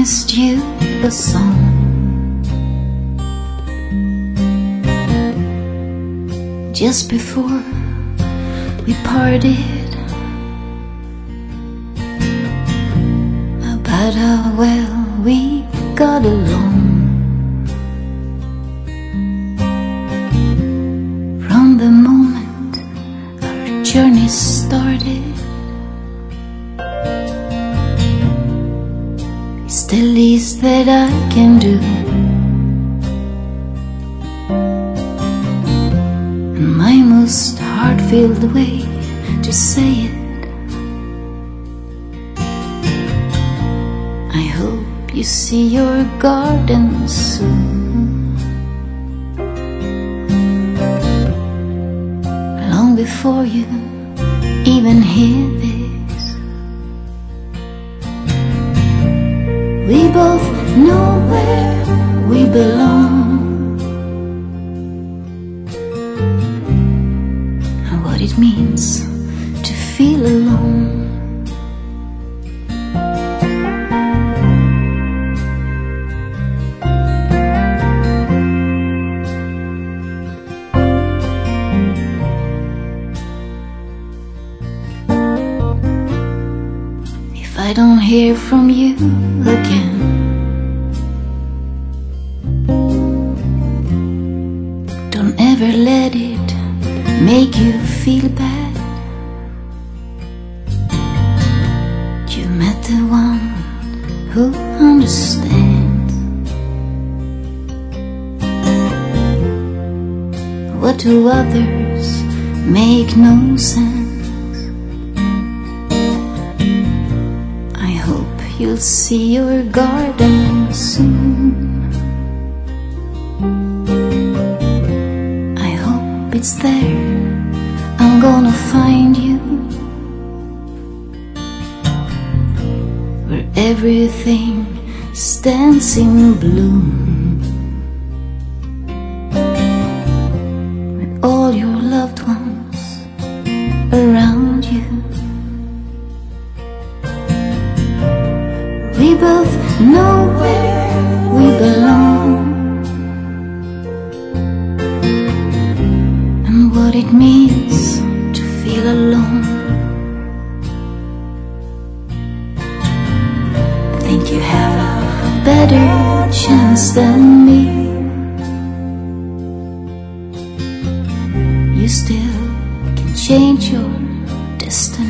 promised you a song. Just before we parted, about how well we got along. From the moment our journey started, it's the least that I can do. And my most heart-filled way to say it, I hope you see your garden soon, long before you even hear this. We both know where we belong, and what it means to feel alone. If I don't hear from you again, don't ever let it make you feel bad. You met the one who understands. What to others make no sense. You'll see your garden soon. I hope it's there. I'm gonna find you, where everything stands in bloom, with all your loved ones around you. We both know where we belong, and what it means to feel alone. I think you have a better chance than me. You still can change your destiny.